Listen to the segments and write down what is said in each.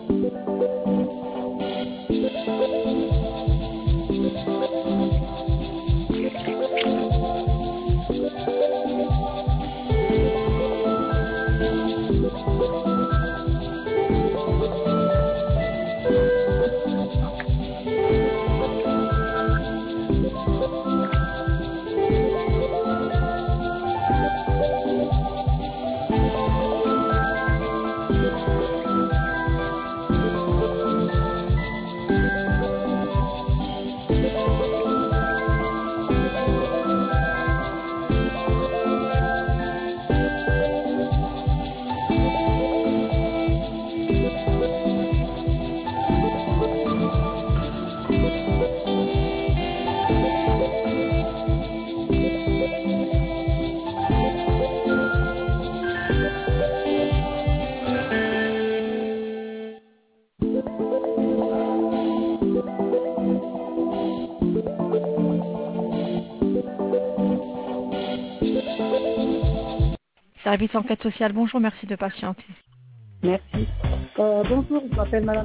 Service enquête sociale, bonjour, merci de patienter. Merci. Bonjour, je m'appelle Madame.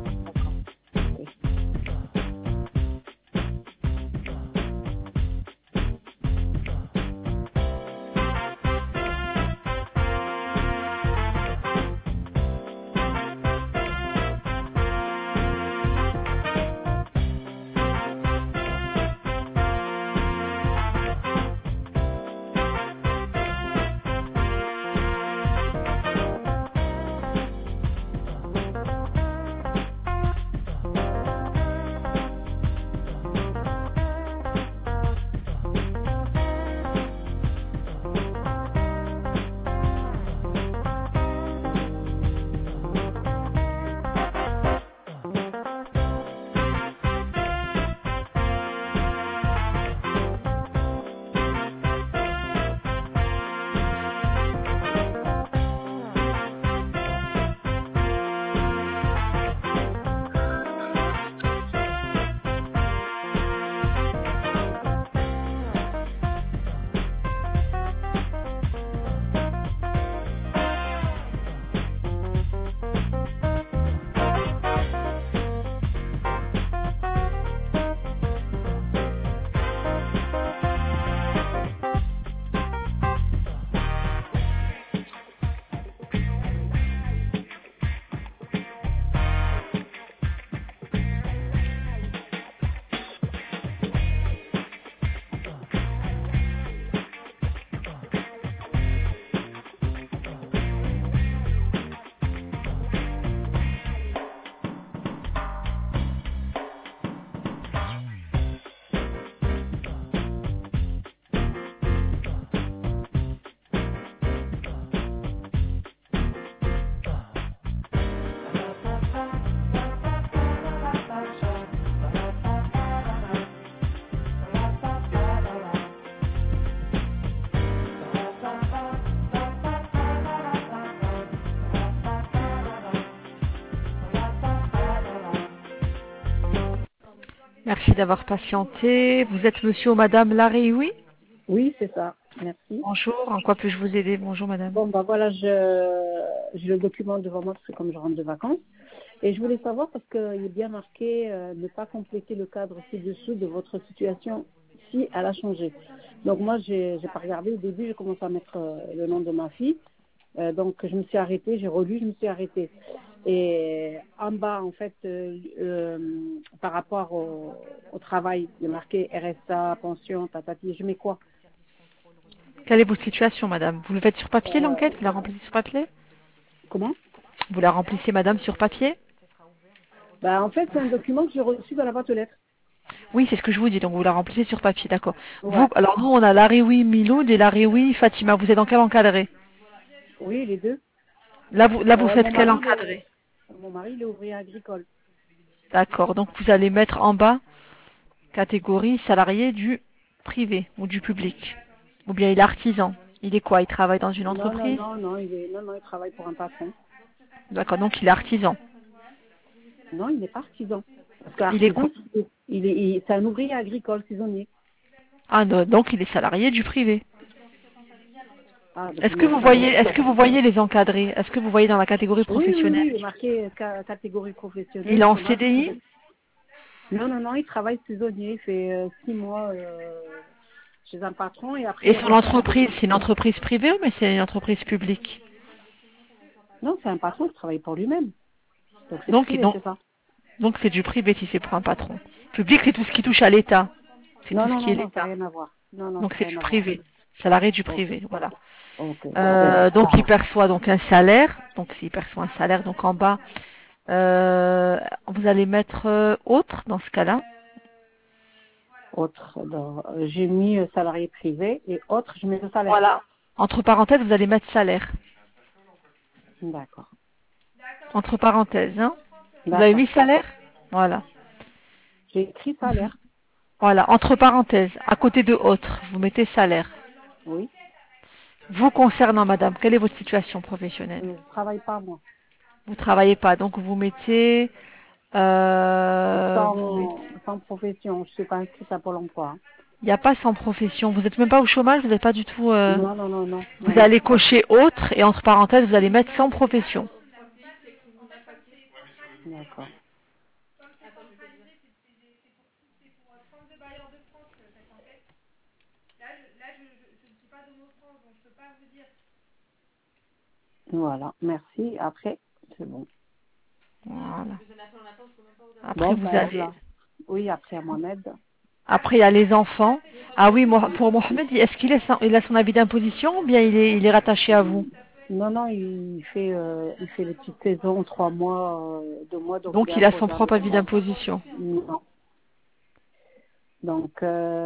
Merci d'avoir patienté. Vous êtes monsieur ou madame Larry, oui? Oui, c'est ça. Merci. Bonjour, en quoi puis-je vous aider? Bonjour madame. Bon, bah voilà, j'ai le document devant moi parce que comme je rentre de vacances. Et je voulais savoir parce qu'il est bien marqué ne pas compléter le cadre ci-dessous de votre situation si elle a changé. Donc moi, j'ai pas regardé. Au début, j'ai commencé à mettre le nom de ma fille. Donc je me suis arrêtée, j'ai relu, je me suis arrêtée. Et en bas, en fait, par rapport au travail, il est marqué RSA, pension, tatati, je mets quoi? Quelle est votre situation madame? Vous le faites sur papier l'enquête? Vous la remplissez sur papier? Comment? Vous la remplissez madame sur papier? Bah, en fait, c'est un document que j'ai reçu dans la boîte aux lettres. Oui, c'est ce que je vous dis, donc vous la remplissez sur papier, d'accord. Vous, Ouais. alors nous on a Lariwi Miloud et Lariwi Fatima, vous êtes dans quel encadré? Oui, les deux. Là vous faites quel encadré? Mon mari, il est ouvrier agricole. D'accord, donc vous allez mettre en bas catégorie salarié du privé ou du public. Ou bien il est artisan. Il est quoi? Il travaille dans une Non, entreprise? il travaille pour un patron. D'accord, donc il est artisan. Non, il n'est pas artisan. Parce Il est quoi? qu'artisan, c'est un ouvrier agricole saisonnier. Ah non, donc il est salarié du privé. Ah, Est-ce document que de vous travail. voyez, est-ce que vous voyez les encadrés? Est-ce que vous voyez dans la catégorie Oui, oui, oui, professionnelle? il est marqué catégorie Il est professionnelle, en chômage CDI? privé. Non, non, non, il travaille saisonnier, il fait 6 mois chez un patron et après Et il son retourne chez entreprise, c'est une entreprise privée ou mais c'est une entreprise publique? Non, c'est un patron qui travaille pour lui-même. Donc c'est Donc, privé, donc, c'est ça. donc c'est du privé si c'est pour un patron. Public, c'est tout ce qui touche à l'État. C'est tout Non, ce non, qui est non, non, ça n'a l'État. rien à voir. Non, non, Donc ça n'a c'est rien du à voir. privé. Salarié du Ok, privé, voilà. ok, c'est bon. Donc il perçoit donc un salaire. Donc s'il perçoit un salaire, donc en bas, vous allez mettre autre dans ce cas-là. Autre, j'ai mis salarié privé et autre, je mets le salaire. Voilà. Entre parenthèses, vous allez mettre salaire. D'accord, Entre parenthèses, hein. Vous avez d'accord. mis salaire? Voilà. J'ai écrit salaire, Voilà. Entre parenthèses, à côté de autre, vous mettez salaire. oui. Vous concernant, madame, quelle est votre situation professionnelle? Je travaille pas moi. Vous travaillez pas, donc vous mettez, Sans profession, je suis pas inscrite à Pôle emploi. Hein. il n'y a pas sans profession. Vous n'êtes même pas au chômage, vous n'êtes pas du tout. Non, non, non, non, non, Vous non. allez cocher autre et entre parenthèses, vous allez mettre sans profession. D'accord. Voilà, merci. Après, c'est bon. Voilà. Après, Bon, vous ben avez. voilà. Oui, après à Mohamed. Après, il y a les enfants. Ah oui, pour Mohamed, est-ce il a son avis d'imposition ou bien il est rattaché à vous? Non, non, il fait les petites saisons, 3 mois, 2 mois, donc il est Donc, il a son imposable. propre avis d'imposition. Non. Donc,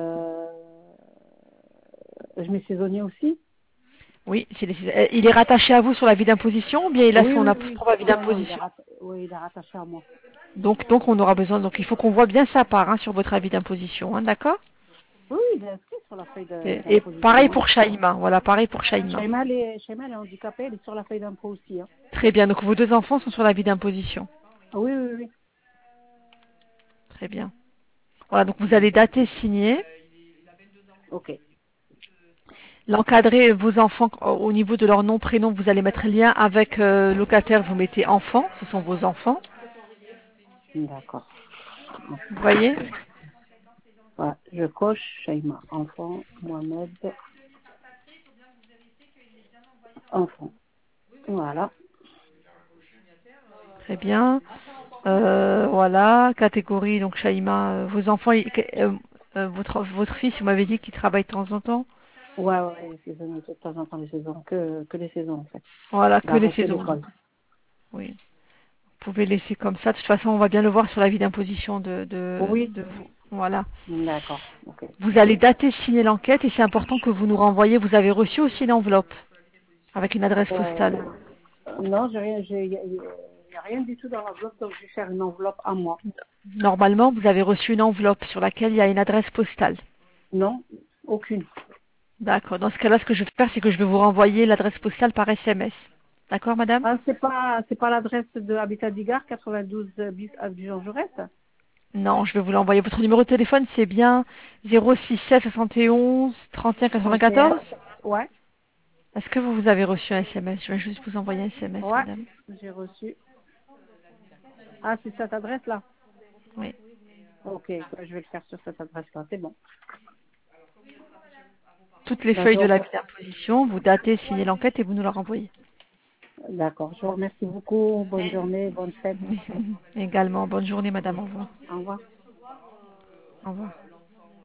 je mets saisonnier aussi. Oui, il est rattaché à vous sur l'avis d'imposition ou bien il a Oui, son oui, oui. propre avis Non, non, d'imposition? oui, il est rattaché à moi. Donc, on aura besoin. Donc, il faut qu'on voit bien sa part hein, sur votre avis d'imposition, hein, d'accord? Oui, il est inscrit sur la feuille Et pareil d'imposition. Hein. pour Shaïma. Voilà, pareil pour Shaïma. Shaima, elle est handicapée, elle est sur la feuille d'impôt aussi. Hein. Très bien. Donc, vos deux enfants sont sur l'avis d'imposition. Ah oui, oui, oui. Très bien. Voilà, donc vous allez dater, signer. Ok. L'encadrer vos enfants au niveau de leur nom, prénom, vous allez mettre lien avec locataire, vous mettez enfant, ce sont vos enfants. D'accord. Vous voyez? Ouais, je coche Shaima. Enfant, Mohamed, enfant. Voilà. Très bien. Voilà, catégorie, donc Shaïma, vos enfants, votre fils, vous m'avez dit qu'il travaille de temps en temps. Ouais, ouais, les saisons, de temps en temps, les saisons, que les saisons, en fait. Voilà, Il que a les arrêté saisons. l'école. Oui. Vous pouvez laisser comme ça. De toute façon, on va bien le voir sur l'avis d'imposition Oui. de vous. Voilà. D'accord. Ok. Vous allez dater, signer l'enquête et c'est important que vous nous renvoyez. Vous avez reçu aussi une enveloppe avec une adresse postale. Non, y a rien du tout dans l'enveloppe, donc je vais faire une enveloppe à moi. Normalement, vous avez reçu une enveloppe sur laquelle il y a une adresse postale. Non, aucune. D'accord. Dans ce cas-là, ce que je vais faire, c'est que je vais vous renvoyer l'adresse postale par SMS. D'accord, madame? Ah, c'est pas l'adresse de Habitat d'Igard, 92 bis avenue Jean Jaurès? Non, je vais vous l'envoyer. Votre numéro de téléphone, c'est bien 067 71 31 31. 94? Ouais, Est-ce que vous avez reçu un SMS? Je vais juste vous envoyer un SMS, ouais, madame. j'ai reçu. Ah, c'est cette adresse-là? Oui. Ok, ouais, je vais le faire sur cette adresse-là, c'est bon. Toutes les feuilles de D'accord. l'avis d'imposition, vous datez, signez l'enquête et vous nous la renvoyez. D'accord, je vous remercie beaucoup. Bonne journée, bonne fête. Également, bonne journée, madame. Au revoir. Au revoir. Au revoir.